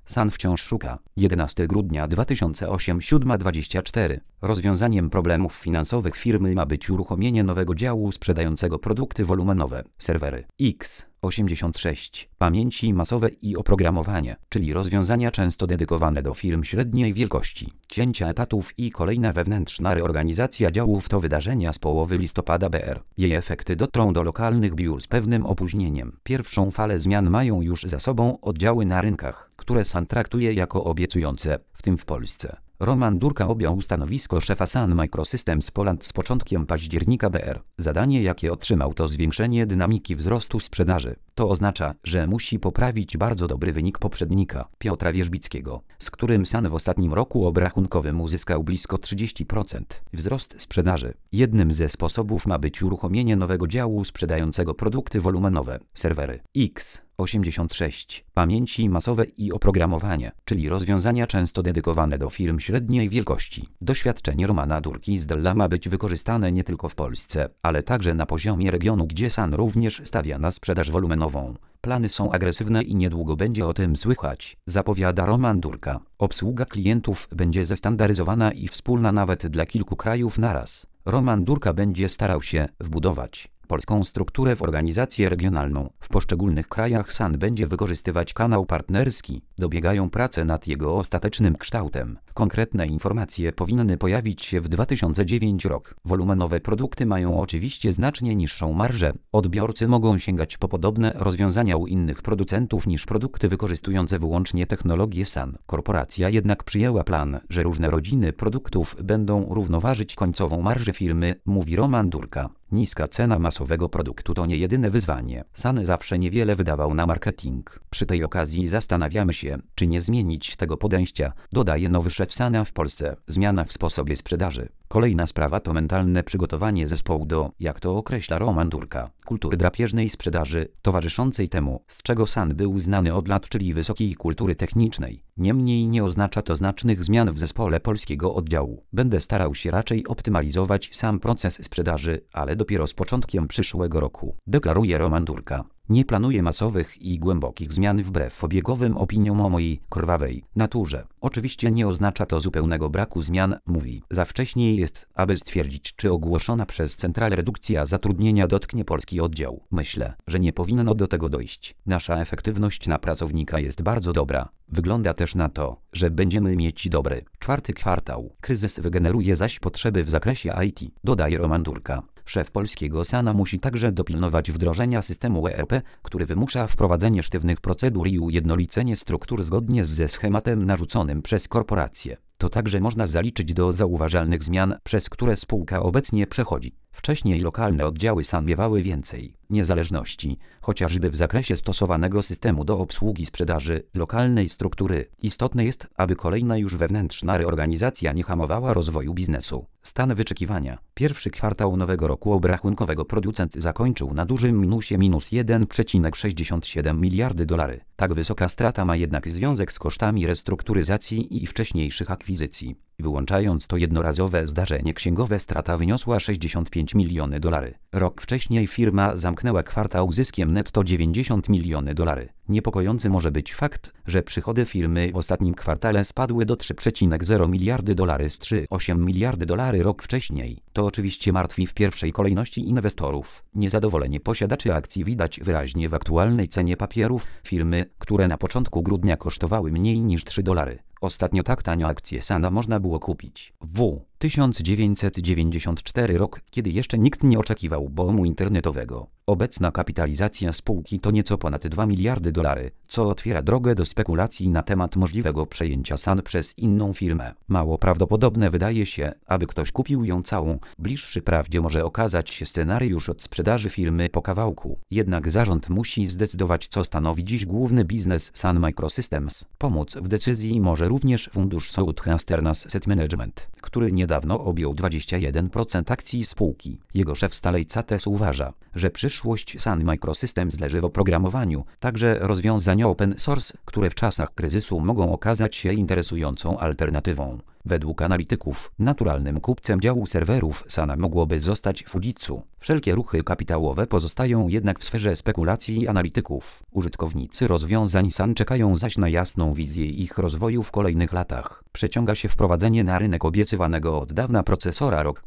Sun wciąż szuka. 11 grudnia 2008 7:24. Rozwiązaniem problemów finansowych firmy ma być uruchomienie nowego działu sprzedającego produkty wolumenowe, serwery x86, pamięci masowe i oprogramowanie, czyli rozwiązania często dedykowane do firm średniej wielkości. Cięcia etatów i kolejna wewnętrzna reorganizacja działów to wydarzenia z połowy listopada br. Jej efekty dotrą do lokalnych biur z pewnym opóźnieniem. Pierwszą falę zmian mają już za sobą oddziały na rynkach, które Sun traktuje jako obiecujące, w tym w Polsce. Roman Durka objął stanowisko szefa Sun Microsystems Poland z początkiem października br. Zadanie, jakie otrzymał, to zwiększenie dynamiki wzrostu sprzedaży. To oznacza, że musi poprawić bardzo dobry wynik poprzednika, Piotra Wierzbickiego, z którym Sun w ostatnim roku obrachunkowym uzyskał blisko 30% wzrost sprzedaży. Jednym ze sposobów ma być uruchomienie nowego działu sprzedającego produkty wolumenowe, serwery x86, pamięci masowe i oprogramowanie, czyli rozwiązania często dedykowane do firm średniej wielkości. Doświadczenie Romana Durki z Della ma być wykorzystane nie tylko w Polsce, ale także na poziomie regionu, gdzie Sun również stawia na sprzedaż wolumenową. Plany są agresywne i niedługo będzie o tym słychać, zapowiada Roman Durka. Obsługa klientów będzie zestandaryzowana i wspólna nawet dla kilku krajów naraz. Roman Durka będzie starał się wbudować polską strukturę w organizację regionalną. W poszczególnych krajach Sun będzie wykorzystywać kanał partnerski. Dobiegają prace nad jego ostatecznym kształtem. Konkretne informacje powinny pojawić się w 2009 rok. Wolumenowe produkty mają oczywiście znacznie niższą marżę. Odbiorcy mogą sięgać po podobne rozwiązania u innych producentów niż produkty wykorzystujące wyłącznie technologię Sun. Korporacja jednak przyjęła plan, że różne rodziny produktów będą równoważyć końcową marżę firmy, mówi Roman Durka. Niska cena masowego produktu to nie jedyne wyzwanie. Sun zawsze niewiele wydawał na marketing. Przy tej okazji zastanawiamy się, czy nie zmienić tego podejścia, dodaje nowy szef Suna w Polsce. Zmiana w sposobie sprzedaży. Kolejna sprawa to mentalne przygotowanie zespołu do, jak to określa Roman Durka, kultury drapieżnej sprzedaży, towarzyszącej temu, z czego Sun był znany od lat, czyli wysokiej kultury technicznej. Niemniej nie oznacza to znacznych zmian w zespole polskiego oddziału. Będę starał się raczej optymalizować sam proces sprzedaży, ale dopiero z początkiem przyszłego roku, deklaruje Roman Durka. Nie planuję masowych i głębokich zmian wbrew obiegowym opiniom o mojej krwawej naturze. Oczywiście nie oznacza to zupełnego braku zmian, mówi. Za wcześnie jest, aby stwierdzić, czy ogłoszona przez centralę redukcja zatrudnienia dotknie polski oddział. Myślę, że nie powinno do tego dojść. Nasza efektywność na pracownika jest bardzo dobra. Wygląda też na to, że będziemy mieć dobry czwarty kwartał. Kryzys wygeneruje zaś potrzeby w zakresie IT, dodaje Roman Durka. Szef polskiego Suna musi także dopilnować wdrożenia systemu ERP, który wymusza wprowadzenie sztywnych procedur i ujednolicenie struktur zgodnie ze schematem narzuconym przez korporację. To także można zaliczyć do zauważalnych zmian, przez które spółka obecnie przechodzi. Wcześniej lokalne oddziały Sun miewały więcej niezależności, chociażby w zakresie stosowanego systemu do obsługi sprzedaży, lokalnej struktury. Istotne jest, aby kolejna już wewnętrzna reorganizacja nie hamowała rozwoju biznesu. Stan wyczekiwania. Pierwszy kwartał nowego roku obrachunkowego producent zakończył na dużym minusie -1,67 miliardy dolarów. Tak wysoka strata ma jednak związek z kosztami restrukturyzacji i wcześniejszych akwizycji. Wyłączając to jednorazowe zdarzenie księgowe, strata wyniosła 65 miliony dolarów. Rok wcześniej firma zamknęła kwartał zyskiem netto 90 miliony dolarów. Niepokojący może być fakt, że przychody firmy w ostatnim kwartale spadły do 3,0 miliardy dolarów z 3,8 miliardy dolarów rok wcześniej. To oczywiście martwi w pierwszej kolejności inwestorów. Niezadowolenie posiadaczy akcji widać wyraźnie w aktualnej cenie papierów firmy, które na początku grudnia kosztowały mniej niż $3. Ostatnio tak tanio akcje Suna można było kupić w 1994 rok, kiedy jeszcze nikt nie oczekiwał boomu internetowego. Obecna kapitalizacja spółki to nieco ponad 2 miliardy dolarów, co otwiera drogę do spekulacji na temat możliwego przejęcia Sun przez inną firmę. Mało prawdopodobne wydaje się, aby ktoś kupił ją całą. Bliższy prawdzie może okazać się scenariusz od sprzedaży firmy po kawałku. Jednak zarząd musi zdecydować, co stanowi dziś główny biznes Sun Microsystems. Pomóc w decyzji może również fundusz Southeastern Asset Management, który niedawno niedawno objął 21% akcji spółki. Jego szef Staley Cates uważa, że przyszłość Sun Microsystems leży w oprogramowaniu, także rozwiązania open source, które w czasach kryzysu mogą okazać się interesującą alternatywą. Według analityków, naturalnym kupcem działu serwerów Suna mogłoby zostać Fujitsu. Wszelkie ruchy kapitałowe pozostają jednak w sferze spekulacji analityków. Użytkownicy rozwiązań Sun czekają zaś na jasną wizję ich rozwoju w kolejnych latach. Przeciąga się wprowadzenie na rynek obiecywanego od dawna procesora ROG,